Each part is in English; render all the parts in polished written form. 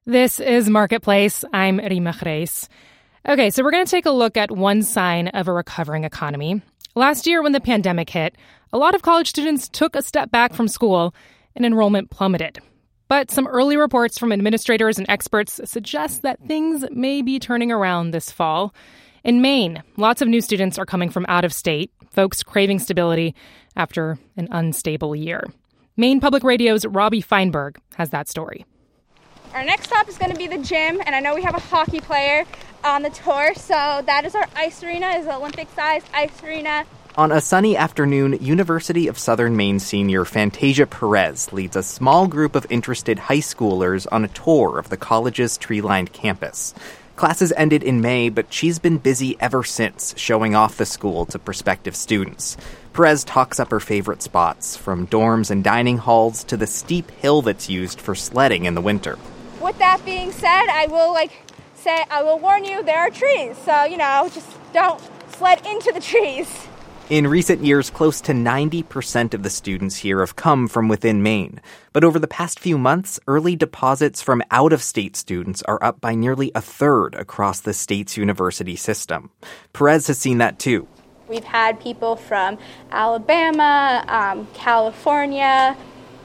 This is Marketplace. I'm Rima Reis. Okay, so we're going to take a look at one sign of a recovering economy. Last year, when the pandemic hit, a lot of college students took a step back from school and enrollment plummeted. But some early reports from administrators and experts suggest that things may be turning around this fall. In Maine, lots of new students are coming from out of state, folks craving stability after an unstable year. Maine Public Radio's Robbie Feinberg has that story. Our next stop is going to be the gym, and I know we have a hockey player on the tour, so that is our ice arena, is an Olympic-sized ice arena. On a sunny afternoon, University of Southern Maine senior Fantasia Perez leads a small group of interested high schoolers on a tour of the college's tree-lined campus. Classes ended in May, but she's been busy ever since, showing off the school to prospective students. Perez talks up her favorite spots, from dorms and dining halls to the steep hill that's used for sledding in the winter. With that being said, I will warn you, there are trees, so, just don't sled into the trees. In recent years, close to 90% of the students here have come from within Maine. But over the past few months, early deposits from out-of-state students are up by nearly a third across the state's university system. Perez has seen that too. We've had people from Alabama, California.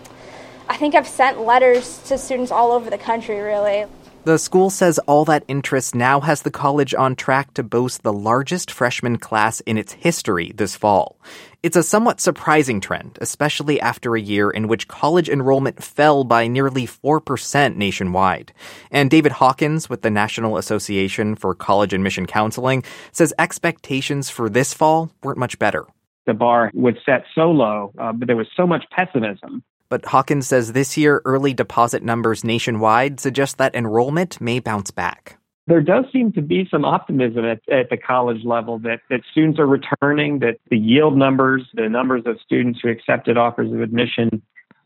I think I've sent letters to students all over the country, really. The school says all that interest now has the college on track to boast the largest freshman class in its history this fall. It's a somewhat surprising trend, especially after a year in which college enrollment fell by nearly 4% nationwide. And David Hawkins with the National Association for College Admission Counseling says expectations for this fall weren't much better. The bar was set so low, but there was so much pessimism. But Hawkins says this year, early deposit numbers nationwide suggest that enrollment may bounce back. There does seem to be some optimism at the college level that students are returning, that the yield numbers, the numbers of students who accepted offers of admission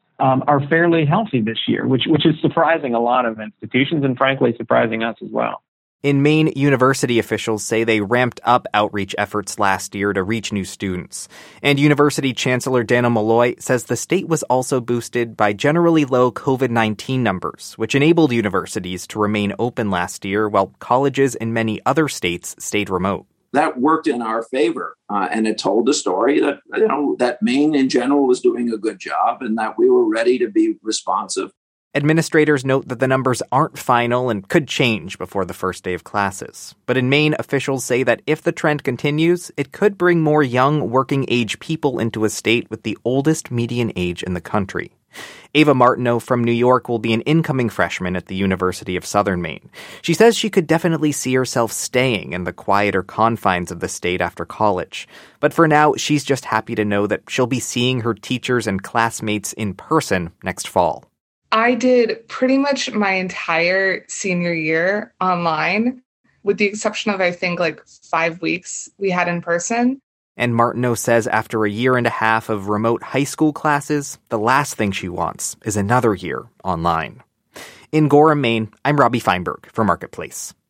are fairly healthy this year, which is surprising a lot of institutions and frankly surprising us as well. In Maine, university officials say they ramped up outreach efforts last year to reach new students. And University Chancellor Dana Malloy says the state was also boosted by generally low COVID-19 numbers, which enabled universities to remain open last year while colleges in many other states stayed remote. That worked in our favor, and it told the story that, that Maine in general was doing a good job and that we were ready to be responsive. Administrators note that the numbers aren't final and could change before the first day of classes. But in Maine, officials say that if the trend continues, it could bring more young, working-age people into a state with the oldest median age in the country. Ava Martineau from New York will be an incoming freshman at the University of Southern Maine. She says she could definitely see herself staying in the quieter confines of the state after college. But for now, she's just happy to know that she'll be seeing her teachers and classmates in person next fall. I did pretty much my entire senior year online, with the exception of, I think, 5 weeks we had in person. And Martineau says after a year and a half of remote high school classes, the last thing she wants is another year online. In Gorham, Maine, I'm Robbie Feinberg for Marketplace.